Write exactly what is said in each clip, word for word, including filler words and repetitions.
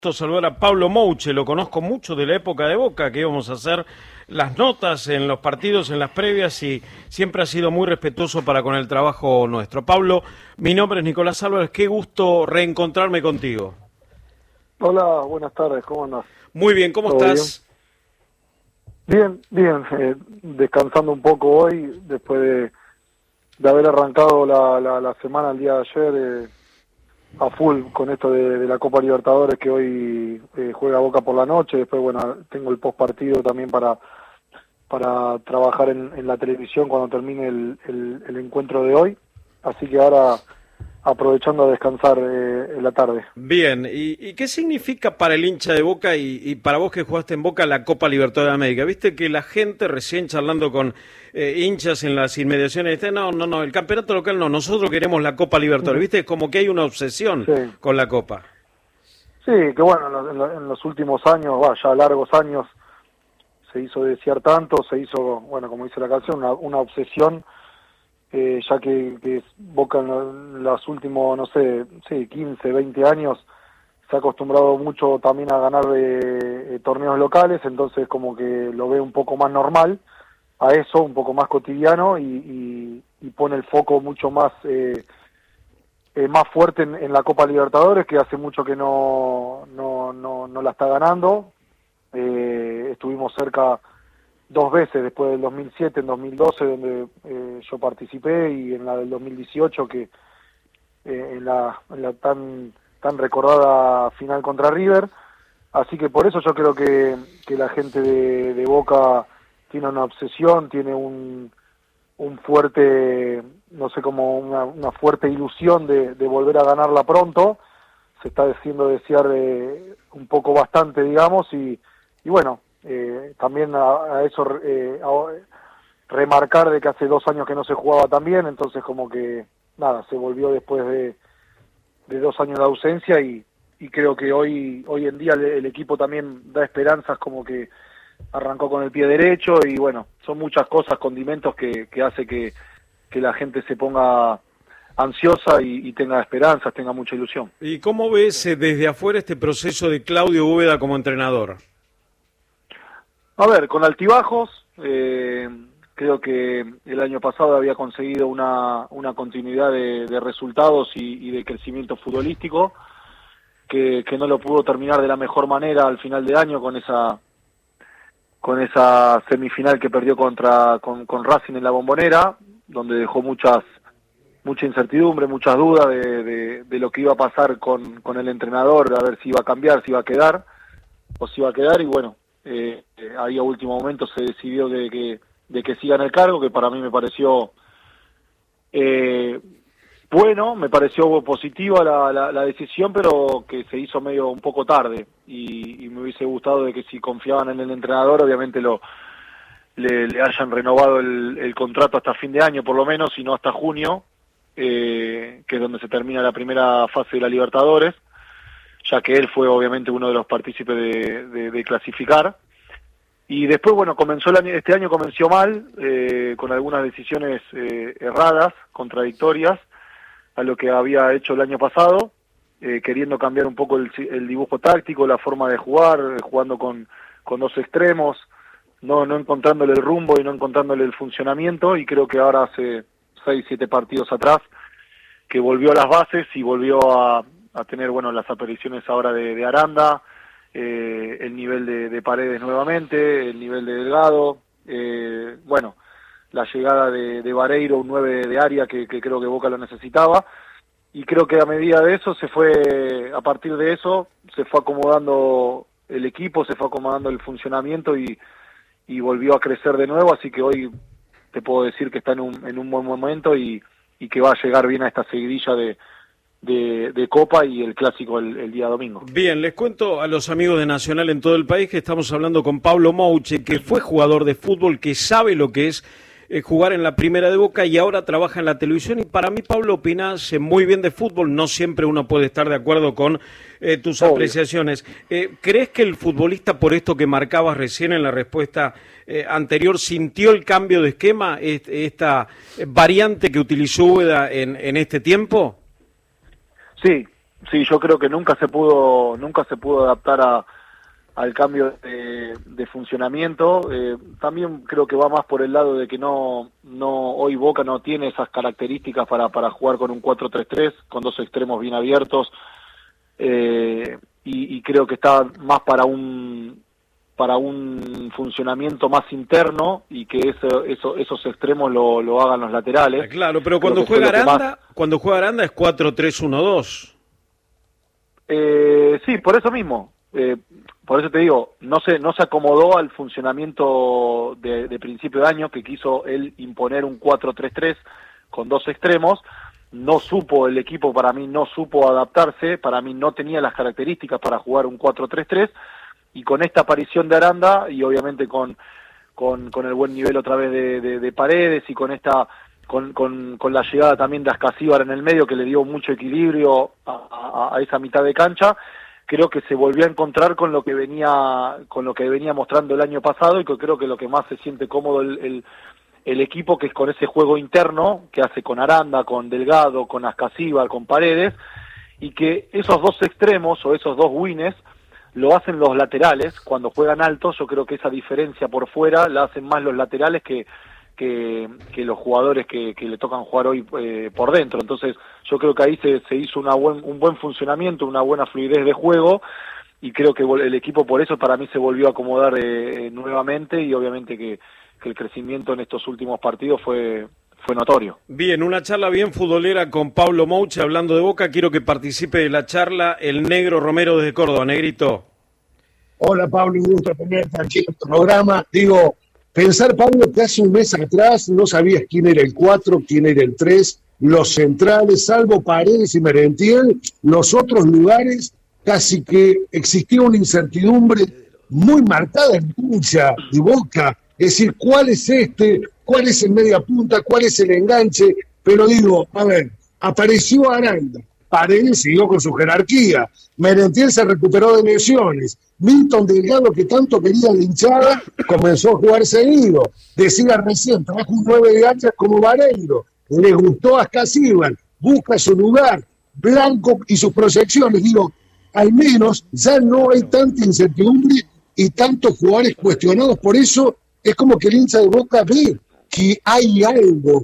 Saludar a Pablo Mouche, lo conozco mucho de la época de Boca, que íbamos a hacer las notas en los partidos, en las previas, y siempre ha sido muy respetuoso para con el trabajo nuestro. Pablo, mi nombre es Nicolás Álvarez, qué gusto reencontrarme contigo. Hola, buenas tardes, ¿cómo andas? Muy bien, ¿cómo estás? Bien, bien, bien eh, descansando un poco hoy, después de, de haber arrancado la, la, la semana el día de ayer, eh, a full con esto de, de la Copa Libertadores, que hoy eh, juega Boca por la noche. Después, bueno, tengo el post partido también para para trabajar en, en la televisión cuando termine el, el, el encuentro de hoy, así que ahora aprovechando a descansar eh, en la tarde. Bien, ¿Y, ¿y qué significa para el hincha de Boca y, y para vos que jugaste en Boca la Copa Libertadores de América? Viste que la gente, recién charlando con eh, hinchas en las inmediaciones, dice, no, no, no, el campeonato local no, nosotros queremos la Copa Libertadores. Viste, como que hay una obsesión sí. con la Copa. Sí, que bueno, en, lo, en los últimos años, va, ya largos años, se hizo desear tanto, se hizo, bueno, como dice la canción, una, una obsesión, eh, ya que, que Boca en los últimos, no sé, sí, quince, veinte años se ha acostumbrado mucho también a ganar eh, torneos locales, entonces como que lo ve un poco más normal a eso, un poco más cotidiano, y, y, y pone el foco mucho más eh, eh, más fuerte en, en la Copa Libertadores, que hace mucho que no, no, no, no la está ganando. Eh, estuvimos cerca dos veces, después del dos mil siete, en dos mil doce, donde eh, yo participé, y en la del dos mil dieciocho, que eh, en, la, en la tan tan recordada final contra River. Así que por eso yo creo que, que la gente de, de Boca tiene una obsesión, tiene un, un fuerte, no sé, como una, una fuerte ilusión de, de volver a ganarla pronto. Se está haciendo desear eh, un poco bastante, digamos, y Y bueno, eh, también a, a eso eh, a, remarcar de que hace dos años que no se jugaba tan bien, entonces como que, nada, se volvió después de, de dos años de ausencia, y, y creo que hoy hoy en día el, el equipo también da esperanzas, como que arrancó con el pie derecho, y bueno, son muchas cosas, condimentos que, que hace que, que la gente se ponga ansiosa y, y tenga esperanzas, tenga mucha ilusión. ¿Y cómo ves eh, desde afuera este proceso de Claudio Úbeda como entrenador? A ver, con altibajos, eh, creo que el año pasado había conseguido una, una continuidad de, de resultados y, y de crecimiento futbolístico, que, que no lo pudo terminar de la mejor manera al final de año con esa con esa semifinal que perdió contra con, con Racing en la Bombonera, donde dejó muchas mucha incertidumbre, muchas dudas de, de, de lo que iba a pasar con, con el entrenador, de a ver si iba a cambiar, si iba a quedar o si iba a quedar, y bueno, Eh, eh, ahí a último momento se decidió de que, de que siga en el cargo, que para mí me pareció eh, bueno, me pareció positiva la, la, la decisión, pero que se hizo medio un poco tarde, y, y me hubiese gustado de que si confiaban en el entrenador, obviamente lo le, le hayan renovado el, el contrato hasta fin de año por lo menos, y no hasta junio, eh, que es donde se termina la primera fase de la Libertadores, ya que él fue obviamente uno de los partícipes de, de, de clasificar. Y después, bueno, comenzó el año, este año comenzó mal, eh, con algunas decisiones eh, erradas, contradictorias a lo que había hecho el año pasado, eh, queriendo cambiar un poco el, el dibujo táctico, la forma de jugar, eh, jugando con, con dos extremos, no, no encontrándole el rumbo y no encontrándole el funcionamiento, y creo que ahora hace seis, siete partidos atrás que volvió a las bases y volvió a a tener, bueno, las apariciones ahora de, de Aranda, eh, el nivel de, de Paredes nuevamente, el nivel de Delgado, eh, bueno, la llegada de, de Vareiro, un nueve de área que, que creo que Boca lo necesitaba, y creo que a medida de eso se fue, a partir de eso, se fue acomodando el equipo, se fue acomodando el funcionamiento, y, y volvió a crecer de nuevo, así que hoy te puedo decir que está en un, en un buen momento, y, y que va a llegar bien a esta seguidilla de De, de Copa y el Clásico el, el día domingo. Bien, les cuento a los amigos de Nacional en todo el país que estamos hablando con Pablo Mouche, que fue jugador de fútbol, que sabe lo que es eh, jugar en la primera de Boca y ahora trabaja en la televisión. Y para mí, Pablo, opinás muy bien de fútbol, no siempre uno puede estar de acuerdo con eh, tus Obvio. apreciaciones. Eh, ¿Crees que el futbolista, por esto que marcabas recién en la respuesta eh, anterior, sintió el cambio de esquema, esta variante que utilizó Úbeda en, en este tiempo? Sí, sí, yo creo que nunca se pudo, nunca se pudo adaptar a, al cambio de, de funcionamiento. Eh, también creo que va más por el lado de que no, no hoy Boca no tiene esas características para, para jugar con un cuatro tres tres, con dos extremos bien abiertos, eh, y, y creo que está más para un para un funcionamiento más interno y que eso, eso, esos extremos lo, lo hagan los laterales. Claro, pero cuando juega Aranda, más... cuando juega Aranda es cuatro tres uno dos. Eh, sí, por eso mismo. Eh, por eso te digo, no se, no se acomodó al funcionamiento de, de principio de año, que quiso él imponer un cuatro tres tres con dos extremos. No supo, el equipo para mí no supo adaptarse, para mí no tenía las características para jugar un cuatro tres tres, y con esta aparición de Aranda, y obviamente con, con, con el buen nivel otra vez de, de, de Paredes, y con esta con, con, con la llegada también de Ascasíbar en el medio, que le dio mucho equilibrio a, a, a esa mitad de cancha, creo que se volvió a encontrar con lo que venía con lo que venía mostrando el año pasado, y que creo que lo que más se siente cómodo el, el, el equipo, que es con ese juego interno que hace con Aranda, con Delgado, con Ascasíbar, con Paredes, y que esos dos extremos o esos dos wings lo hacen los laterales cuando juegan altos. Yo creo que esa diferencia por fuera la hacen más los laterales que que, que los jugadores que, que le tocan jugar hoy eh, por dentro. Entonces yo creo que ahí se, se hizo una buen, un buen funcionamiento, una buena fluidez de juego, y creo que el equipo por eso para mí se volvió a acomodar eh, nuevamente, y obviamente que, que el crecimiento en estos últimos partidos fue fue notorio. Bien, una charla bien futbolera con Pablo Mouche hablando de Boca. Quiero que participe de la charla el Negro Romero desde Córdoba. Negrito. Hola Pablo, un gusto tenerte aquí en el programa. Digo, pensar, Pablo, que hace un mes atrás no sabías quién era el cuatro, quién era el tres, los centrales, salvo Paredes y Merentiel, los otros lugares, casi que existía una incertidumbre muy marcada en hincha de Boca. Es decir, ¿cuál es este? ¿Cuál es el media punta? ¿Cuál es el enganche? Pero digo, a ver, apareció Aranda, Paredes siguió con su jerarquía, Merentiel se recuperó de lesiones, Milton Delgado, que tanto quería la hinchada, comenzó a jugar seguido. Decía recién, trajo un nueve de anchas como Vareiro, le gustó a Ascasíbar, busca su lugar, Blanco y sus proyecciones. Digo, al menos ya no hay tanta incertidumbre y tantos jugadores cuestionados. Por eso es como que el hincha de Boca ve que hay algo.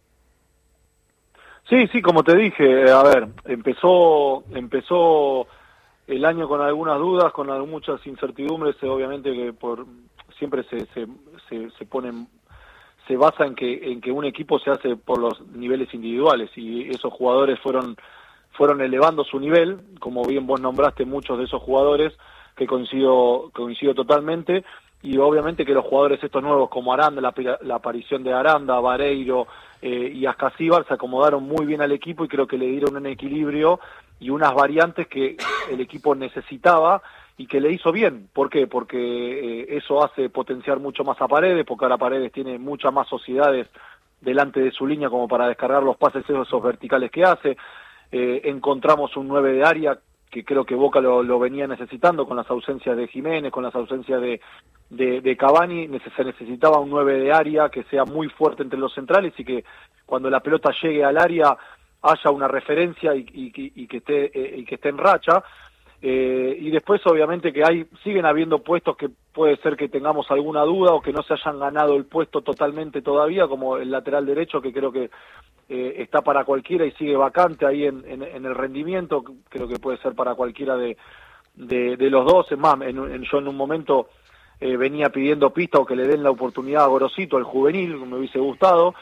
Sí, sí, como te dije, a ver, empezó empezó el año con algunas dudas, con muchas incertidumbres, obviamente que por siempre se se, se, se ponen se basa en que en que un equipo se hace por los niveles individuales, y esos jugadores fueron fueron elevando su nivel, como bien vos nombraste muchos de esos jugadores, que coincido coincido totalmente. Y obviamente que los jugadores estos nuevos como Aranda, la, la aparición de Aranda, Vareiro eh, y Ascasíbar se acomodaron muy bien al equipo, y creo que le dieron un equilibrio y unas variantes que el equipo necesitaba y que le hizo bien. ¿Por qué? Porque eh, eso hace potenciar mucho más a Paredes, porque ahora Paredes tiene muchas más sociedades delante de su línea como para descargar los pases esos verticales que hace. Eh, encontramos un nueve de área que creo que Boca lo, lo venía necesitando con las ausencias de Jiménez, con las ausencias de, de, de Cavani. Se necesitaba un nueve de área que sea muy fuerte entre los centrales, y que cuando la pelota llegue al área haya una referencia y, y, y, que, esté, eh, y que esté en racha. Eh, y después obviamente que hay siguen habiendo puestos que puede ser que tengamos alguna duda o que no se hayan ganado el puesto totalmente todavía, como el lateral derecho, que creo que eh, está para cualquiera y sigue vacante ahí en, en, en el rendimiento. Creo que puede ser para cualquiera de, de, de los dos. Es más, en, en, yo en un momento eh, venía pidiendo pista o que le den la oportunidad a Gorosito, el juvenil, me hubiese gustado.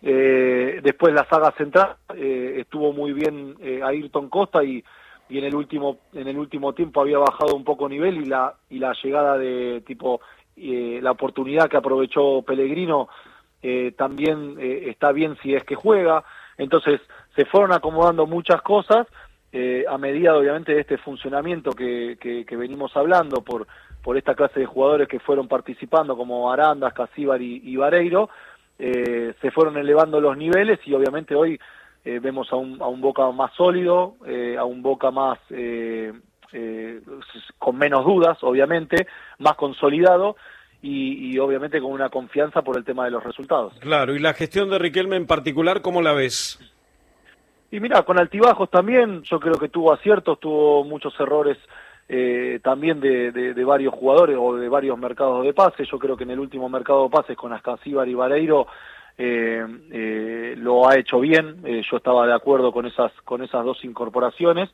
Eh, después la saga central eh, estuvo muy bien eh, Ayrton Costa, y y en el último en el último tiempo había bajado un poco nivel, y la y la llegada de tipo eh, la oportunidad que aprovechó Pellegrino eh, también eh, está bien si es que juega. Entonces se fueron acomodando muchas cosas eh, a medida obviamente de este funcionamiento que, que, que venimos hablando por por esta clase de jugadores que fueron participando, como Aranda, Ascasíbar y, y Vareiro. Eh, se fueron elevando los niveles, y obviamente hoy Eh, vemos a un, a un Boca más sólido, eh, a un Boca más eh, eh, con menos dudas, obviamente, más consolidado, y, y obviamente con una confianza por el tema de los resultados. Claro, y la gestión de Riquelme en particular, ¿cómo la ves? Y Y mira, con altibajos también, yo creo que tuvo aciertos, tuvo muchos errores eh, también de, de, de varios jugadores o de varios mercados de pases. Yo creo que en el último mercado de pases con Ascasíbar y Vareiro eh, eh, lo ha hecho bien. Eh, yo estaba de acuerdo con esas con esas dos incorporaciones.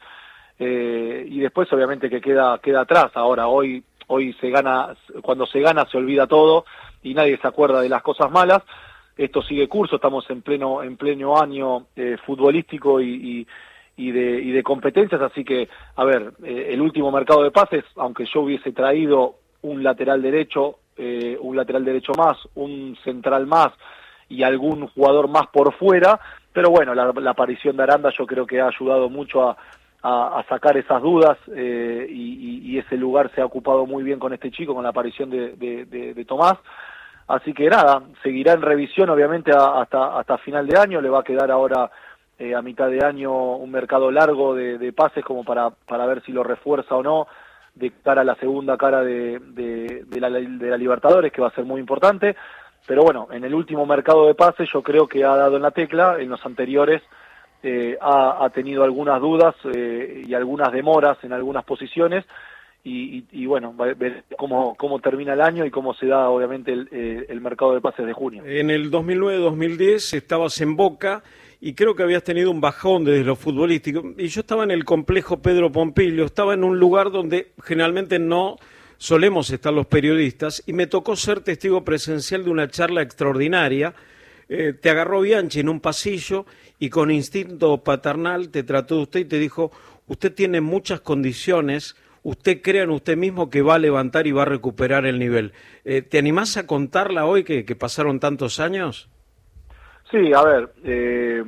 Eh, y después obviamente que queda queda atrás. Ahora, hoy hoy se gana, cuando se gana se olvida todo y nadie se acuerda de las cosas malas. Esto sigue curso, estamos en pleno en pleno año eh, futbolístico y, y, y, de, y de competencias, así que, a ver, eh, el último mercado de pases, aunque yo hubiese traído un lateral derecho, eh, un lateral derecho más, un central más y algún jugador más por fuera, pero bueno, la, la aparición de Aranda yo creo que ha ayudado mucho a, a, a sacar esas dudas eh, y, y, y ese lugar se ha ocupado muy bien con este chico, con la aparición de, de, de, de Tomás. Así que nada, seguirá en revisión obviamente a, hasta hasta final de año, le va a quedar ahora eh, a mitad de año un mercado largo de, de pases como para, para ver si lo refuerza o no de cara a la segunda cara de, de, de, la, de la Libertadores, que va a ser muy importante, pero bueno, en el último mercado de pases yo creo que ha dado en la tecla, en los anteriores eh, ha, ha tenido algunas dudas eh, y algunas demoras en algunas posiciones. Y, y, y bueno, ver cómo, cómo termina el año y cómo se da obviamente el, eh, el mercado de pases de junio. En el dos mil nueve dos mil diez estabas en Boca y creo que habías tenido un bajón desde lo futbolístico. Y yo estaba en el complejo Pedro Pompilio, estaba en un lugar donde generalmente no solemos estar los periodistas y me tocó ser testigo presencial de una charla extraordinaria. Eh, te agarró Bianchi en un pasillo y con instinto paternal te trató de usted y te dijo, usted tiene muchas condiciones. ¿Usted cree en usted mismo que va a levantar y va a recuperar el nivel? Eh, ¿Te animás a contarla hoy que, que pasaron tantos años? Sí, a ver, eh,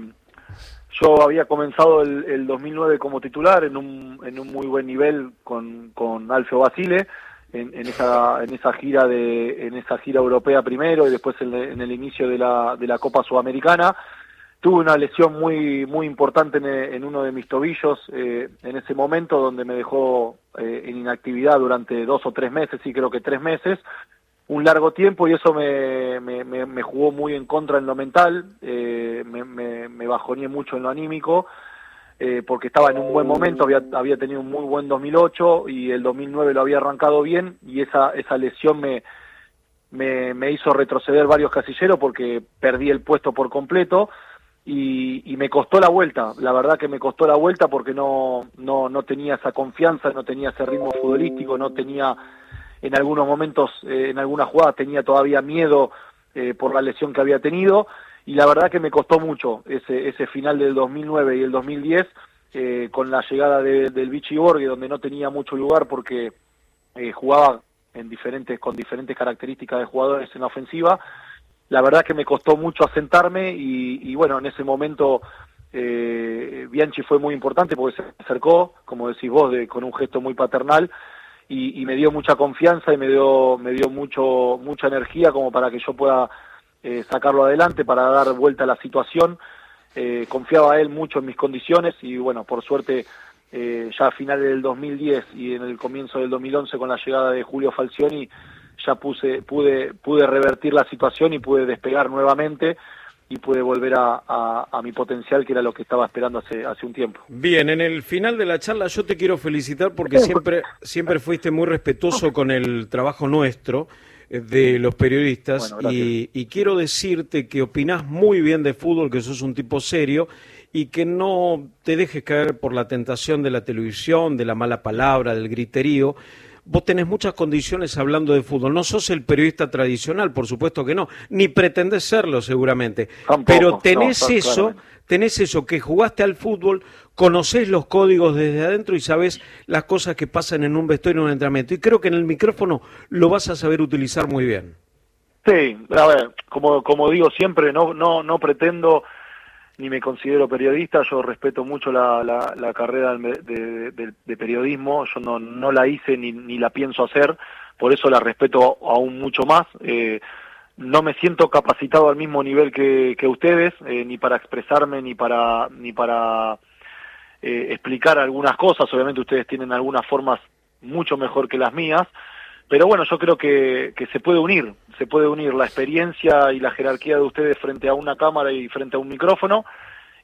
yo había comenzado el, el dos mil nueve como titular en un, en un muy buen nivel con, con Alfio Basile, en, en, esa, en esa gira de en esa gira europea primero y después en, en el inicio de la, de la Copa Sudamericana. Tuve una lesión muy muy importante en, en uno de mis tobillos eh, en ese momento, donde me dejó eh, en inactividad durante dos o tres meses, sí creo que tres meses, un largo tiempo, y eso me, me, me, me jugó muy en contra en lo mental, eh, me, me, me bajoneé mucho en lo anímico, eh, porque estaba en un buen momento, había, había tenido un muy buen dos mil ocho y el dos mil nueve lo había arrancado bien, y esa, esa lesión me, me, me hizo retroceder varios casilleros porque perdí el puesto por completo. Y, y me costó la vuelta, la verdad que me costó la vuelta porque no, no, no tenía esa confianza, no tenía ese ritmo futbolístico, no tenía en algunos momentos, eh, en algunas jugadas tenía todavía miedo eh, por la lesión que había tenido, y la verdad que me costó mucho ese, ese final del dos mil nueve y el dos mil diez eh, con la llegada de, del Vichy Borghi, donde no tenía mucho lugar porque eh, jugaba en diferentes, con diferentes características de jugadores en la ofensiva. La verdad que me costó mucho asentarme y, y bueno, en ese momento eh, Bianchi fue muy importante porque se acercó, como decís vos, de, con un gesto muy paternal y, y me dio mucha confianza y me dio me dio mucho mucha energía como para que yo pueda eh, sacarlo adelante, para dar vuelta a la situación. Eh, confiaba él mucho en mis condiciones y bueno, por suerte eh, ya a finales del dos mil diez y en el comienzo del dos mil once con la llegada de Julio Falcioni ya puse, pude, pude revertir la situación y pude despegar nuevamente y pude volver a, a, a mi potencial, que era lo que estaba esperando hace, hace un tiempo. Bien, en el final de la charla yo te quiero felicitar porque siempre, siempre fuiste muy respetuoso con el trabajo nuestro de los periodistas. Bueno, y, y quiero decirte que opinás muy bien de fútbol, que sos un tipo serio y que no te dejes caer por la tentación de la televisión, de la mala palabra, del griterío. Vos tenés muchas condiciones hablando de fútbol. No sos el periodista tradicional, por supuesto que no, ni pretendés serlo seguramente. Tampoco, pero tenés no, eso, claramente. tenés eso, que jugaste al fútbol, conocés los códigos desde adentro y sabés las cosas que pasan en un vestuario, en un entrenamiento. Y creo que en el micrófono lo vas a saber utilizar muy bien. Sí, a ver, como, como digo siempre, no, no, no pretendo ni me considero periodista, yo respeto mucho la, la, la carrera de, de, de, de periodismo, yo no, no la hice ni, ni la pienso hacer, por eso la respeto aún mucho más. Eh, no me siento capacitado al mismo nivel que, que ustedes, eh, ni para expresarme, ni para, ni para eh, explicar algunas cosas. Obviamente ustedes tienen algunas formas mucho mejor que las mías, pero bueno, yo creo que, que se puede unir, se puede unir la experiencia y la jerarquía de ustedes frente a una cámara y frente a un micrófono,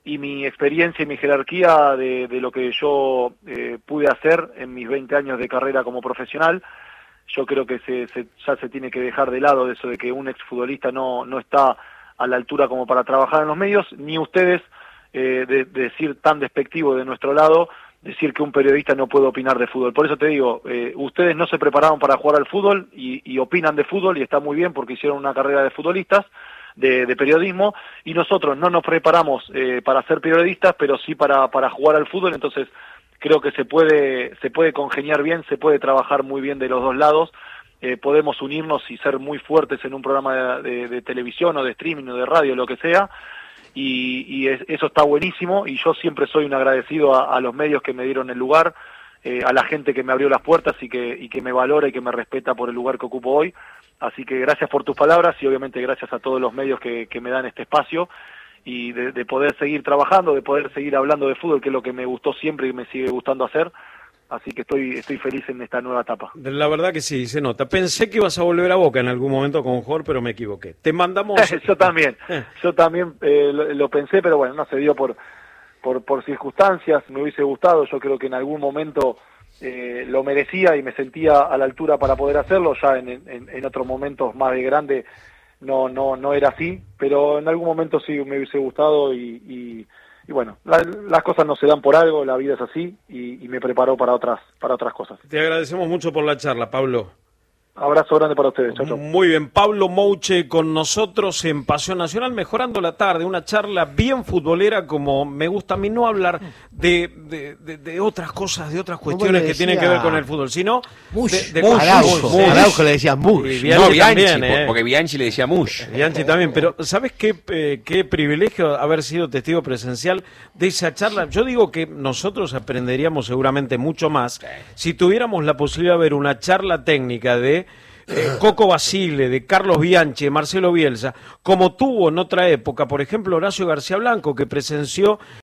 y mi experiencia y mi jerarquía de, de lo que yo eh, pude hacer en mis veinte años de carrera como profesional. Yo creo que se, se, ya se tiene que dejar de lado de eso de que un exfutbolista no, no está a la altura como para trabajar en los medios, ni ustedes eh, de, de decir tan despectivo de nuestro lado, decir que un periodista no puede opinar de fútbol. Por eso te digo, eh, ustedes no se prepararon para jugar al fútbol y, y opinan de fútbol y está muy bien porque hicieron una carrera de futbolistas, de, de periodismo, y nosotros no nos preparamos eh, para ser periodistas, pero sí para, para jugar al fútbol. Entonces creo que se puede, se puede congeniar bien, se puede trabajar muy bien de los dos lados, eh, podemos unirnos y ser muy fuertes en un programa de, de, de televisión o de streaming o de radio, lo que sea, y, y es, eso está buenísimo, y yo siempre soy un agradecido a, a los medios que me dieron el lugar, eh, a la gente que me abrió las puertas y que, y que me valora y que me respeta por el lugar que ocupo hoy. Así que gracias por tus palabras y obviamente gracias a todos los medios que, que me dan este espacio y de, de poder seguir trabajando, de poder seguir hablando de fútbol, que es lo que me gustó siempre y me sigue gustando hacer. Así que estoy estoy feliz en esta nueva etapa. La verdad que sí, se nota. Pensé que ibas a volver a Boca en algún momento con Jorge, pero me equivoqué. Te mandamos... yo también, yo también eh, lo, lo pensé, pero bueno, no se dio por, por, por circunstancias, me hubiese gustado, yo creo que en algún momento... Eh, lo merecía y me sentía a la altura para poder hacerlo, ya en, en, en otros momentos más de grande no no no era así, pero en algún momento sí me hubiese gustado y, y, y bueno, la, las cosas no se dan por algo, la vida es así y, y me preparó para otras para otras cosas. Te agradecemos mucho por la charla, Pablo. Abrazo grande para ustedes, chau, chau. Muy bien, Pablo Mouche con nosotros en Pasión Nacional, mejorando la tarde, una charla bien futbolera, como me gusta a mí no hablar de, de, de, de otras cosas, de otras cuestiones que tienen que ver con el fútbol, sino Mush, de, de Mush, Araujo, Mush. Araujo le decía Mush. Y Bianchi no, Bianchi, también, por- eh. porque Bianchi le decía Mush. Bianchi también, pero ¿sabes qué, eh, qué privilegio haber sido testigo presencial de esa charla? Yo digo que nosotros aprenderíamos seguramente mucho más si tuviéramos la posibilidad de ver una charla técnica de eh, Coco Basile, de Carlos Bianchi, de Marcelo Bielsa, como tuvo en otra época, por ejemplo, Horacio García Blanco, que presenció